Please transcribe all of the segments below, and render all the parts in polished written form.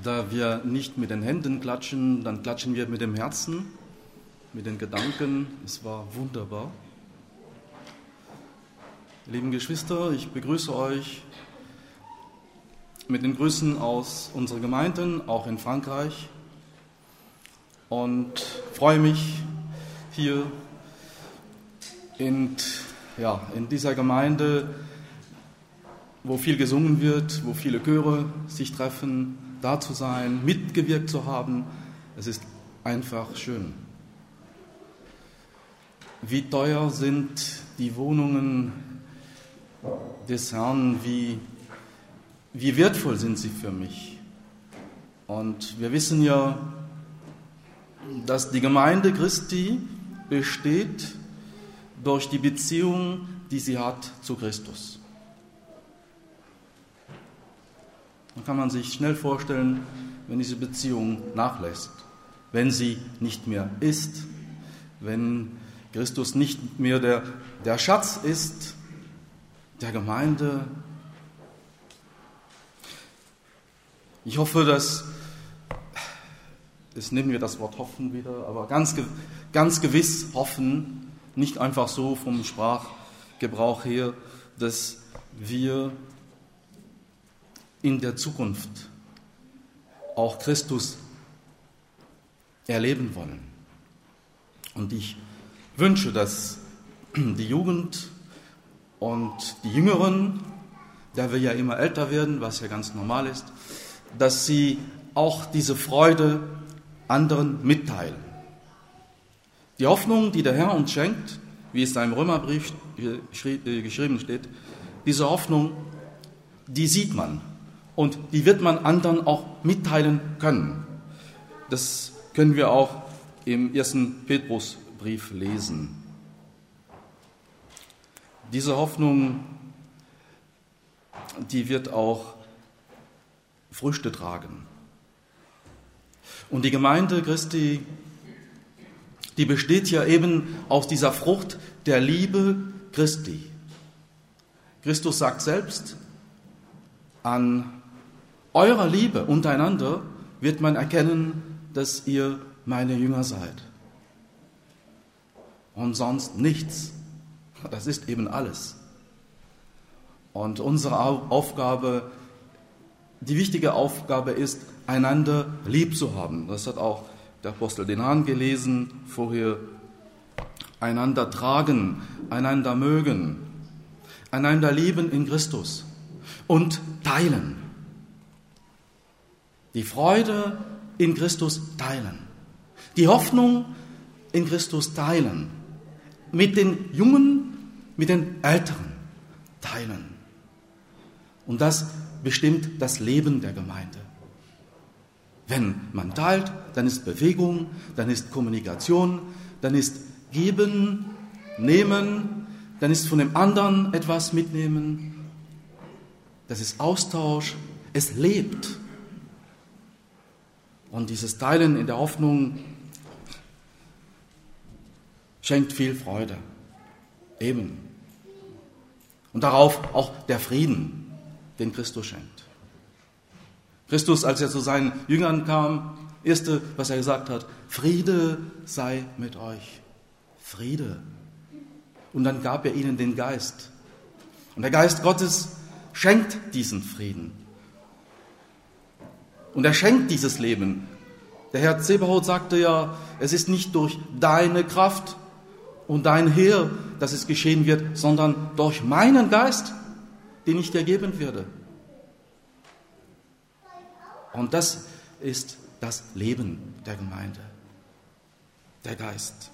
Da wir nicht mit den Händen klatschen, dann klatschen wir mit dem Herzen, mit den Gedanken. Es war wunderbar. Lieben Geschwister, ich begrüße euch mit den Grüßen aus unserer Gemeinden, auch in Frankreich, und freue mich hier in dieser Gemeinde, wo viel gesungen wird, wo viele Chöre sich treffen, da zu sein, mitgewirkt zu haben. Es ist einfach schön. Wie teuer sind die Wohnungen des Herrn, wie wertvoll sind sie für mich. Und wir wissen ja, dass die Gemeinde Christi besteht durch die Beziehung, die sie hat zu Christus. Dann kann man sich schnell vorstellen, wenn diese Beziehung nachlässt, wenn sie nicht mehr ist, wenn Christus nicht mehr der Schatz ist der Gemeinde. Ich hoffe, dass, jetzt nehmen wir das Wort hoffen wieder, aber ganz gewiss hoffen, nicht einfach so vom Sprachgebrauch her, dass wir in der Zukunft auch Christus erleben wollen. Und ich wünsche, dass die Jugend und die Jüngeren, da wir ja immer älter werden, was ja ganz normal ist, dass sie auch diese Freude anderen mitteilen. Die Hoffnung, die der Herr uns schenkt, wie es da im Römerbrief geschrieben steht, diese Hoffnung, die sieht man. Und die wird man anderen auch mitteilen können. Das können wir auch im 1. Petrusbrief lesen. Diese Hoffnung, die wird auch Früchte tragen. Und die Gemeinde Christi, die besteht ja eben aus dieser Frucht der Liebe Christi. Christus sagt selbst, an eurer Liebe untereinander wird man erkennen, dass ihr meine Jünger seid. Und sonst nichts. Das ist eben alles. Und unsere Aufgabe, die wichtige Aufgabe ist, einander lieb zu haben. Das hat auch der Apostel den Hahn gelesen vorher. Einander tragen, einander mögen, einander lieben in Christus und teilen. Die Freude in Christus teilen. Die Hoffnung in Christus teilen. Mit den Jungen, mit den Älteren teilen. Und das bestimmt das Leben der Gemeinde. Wenn man teilt, dann ist Bewegung, dann ist Kommunikation, dann ist Geben, Nehmen, dann ist von dem anderen etwas mitnehmen. Das ist Austausch, es lebt. Und dieses Teilen in der Hoffnung schenkt viel Freude. Eben. Und darauf auch der Frieden, den Christus schenkt. Christus, als er zu seinen Jüngern kam, erste, was er gesagt hat, Friede sei mit euch. Friede. Und dann gab er ihnen den Geist. Und der Geist Gottes schenkt diesen Frieden. Und er schenkt dieses Leben. Der Herr Zebaoth sagte ja, es ist nicht durch deine Kraft und dein Heer, dass es geschehen wird, sondern durch meinen Geist, den ich dir geben werde. Und das ist das Leben der Gemeinde, der Geist.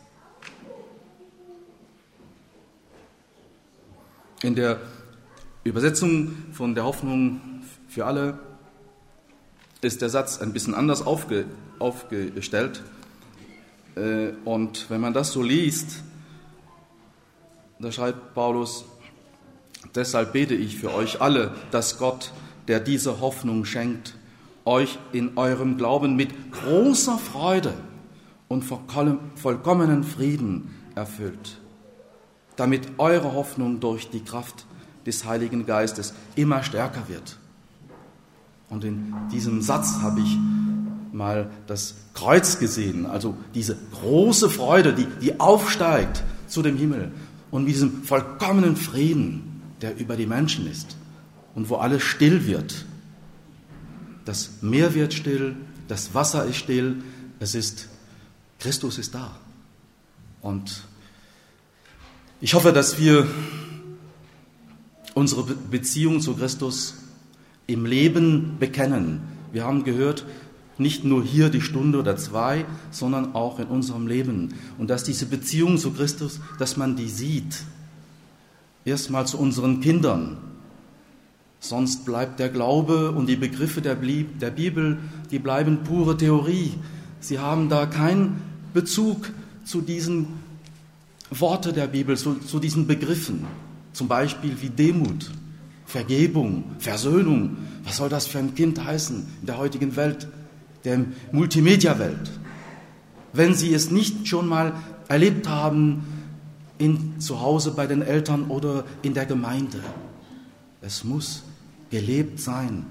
In der Übersetzung von der Hoffnung für alle ist der Satz ein bisschen anders aufgestellt. Und wenn man das so liest, da schreibt Paulus, deshalb bete ich für euch alle, dass Gott, der diese Hoffnung schenkt, euch in eurem Glauben mit großer Freude und vollkommenen Frieden erfüllt, damit eure Hoffnung durch die Kraft des Heiligen Geistes immer stärker wird. Und in diesem Satz habe ich mal das Kreuz gesehen, also diese große Freude, die aufsteigt zu dem Himmel und mit diesem vollkommenen Frieden, der über die Menschen ist und wo alles still wird. Das Meer wird still, das Wasser ist still, Christus ist da. Und ich hoffe, dass wir unsere Beziehung zu Christus im Leben bekennen. Wir haben gehört, nicht nur hier die Stunde oder zwei, sondern auch in unserem Leben. Und dass diese Beziehung zu Christus, dass man die sieht. Erstmal zu unseren Kindern. Sonst bleibt der Glaube und die Begriffe der Bibel, die bleiben pure Theorie. Sie haben da keinen Bezug zu diesen Worten der Bibel, zu diesen Begriffen. Zum Beispiel wie Demut, Vergebung, Versöhnung. Was soll das für ein Kind heißen in der heutigen Welt, der Multimedia-Welt? Wenn Sie es nicht schon mal erlebt haben, zu Hause bei den Eltern oder in der Gemeinde. Es muss gelebt sein.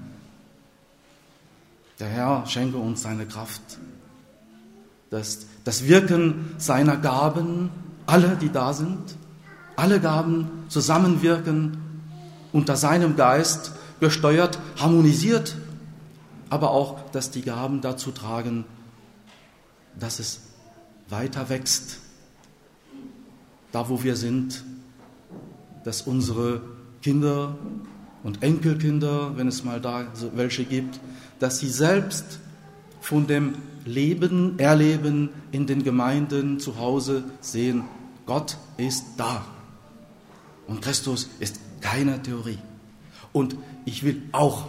Der Herr schenke uns seine Kraft, das Wirken seiner Gaben, alle, die da sind, alle Gaben zusammenwirken, unter seinem Geist gesteuert, harmonisiert, aber auch, dass die Gaben dazu tragen, dass es weiter wächst. Da, wo wir sind, dass unsere Kinder und Enkelkinder, wenn es mal da welche gibt, dass sie selbst von dem Erleben in den Gemeinden zu Hause sehen, Gott ist da. Und Christus ist keine Theorie. Und ich will auch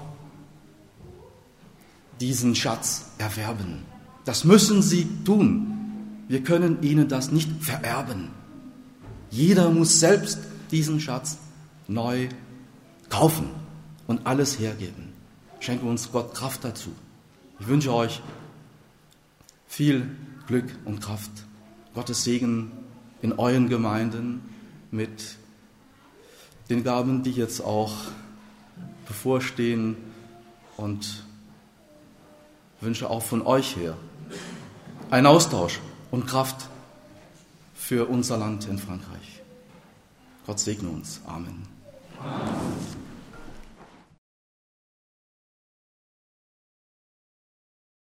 diesen Schatz erwerben. Das müssen Sie tun. Wir können Ihnen das nicht vererben. Jeder muss selbst diesen Schatz neu kaufen und alles hergeben. Schenke uns Gott Kraft dazu. Ich wünsche euch viel Glück und Kraft. Gottes Segen in euren Gemeinden mit den Gaben, die jetzt auch bevorstehen, und wünsche auch von euch her einen Austausch und Kraft für unser Land in Frankreich. Gott segne uns. Amen.